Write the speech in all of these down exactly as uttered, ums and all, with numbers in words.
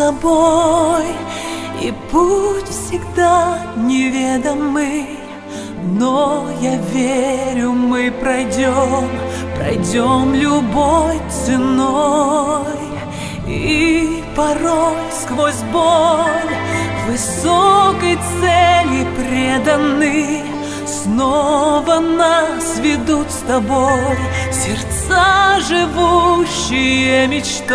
собой, и путь всегда неведомый. Но я верю, мы пройдем, пройдем любой ценой. И порой сквозь боль высокой цели преданы снова нас ведут с тобой сердца, живущие мечтой.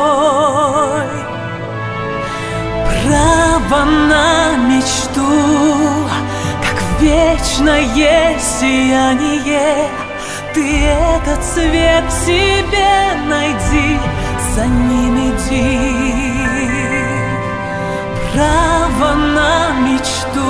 Право на мечту, как вечное сияние. Ты этот свет в себе найди, за ним иди. Право на мечту,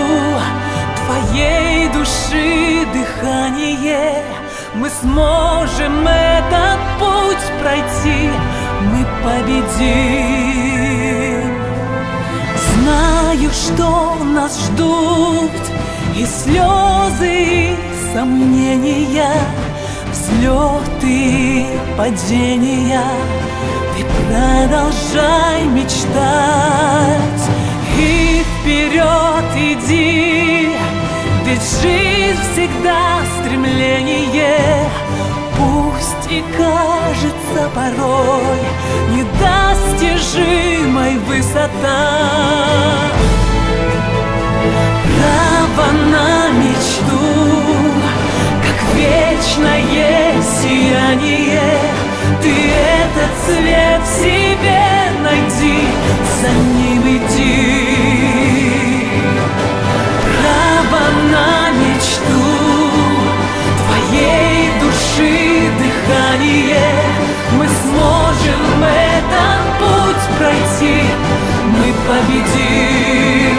твоей души дыхание. Мы сможем этот путь пройти, мы победим. Знаю, что нас ждут и слезы, и сомнения, взлеты и падения. Ты продолжай мечтать и вперед иди, ведь жизнь всегда стремление. Пусть и кажется порой недостижимой высота. Право на мечту, как вечное сияние. Ты этот свет в себе найди, за ним иди. Право на мечту, твоей души дыхание. Мы сможем этот путь пройти, мы победим.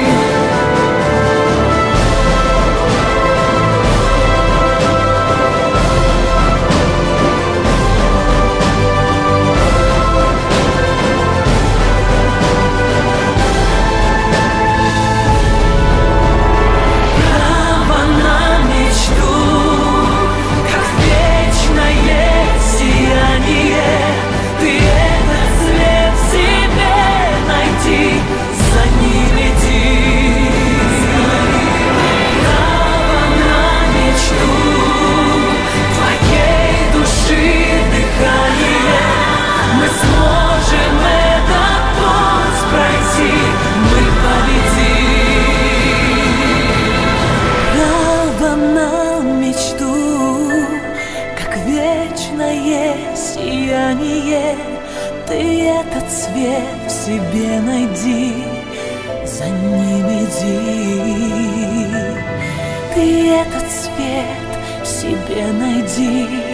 Сияние, ты этот свет в себе найди, за ним иди. Ты этот свет в себе найди.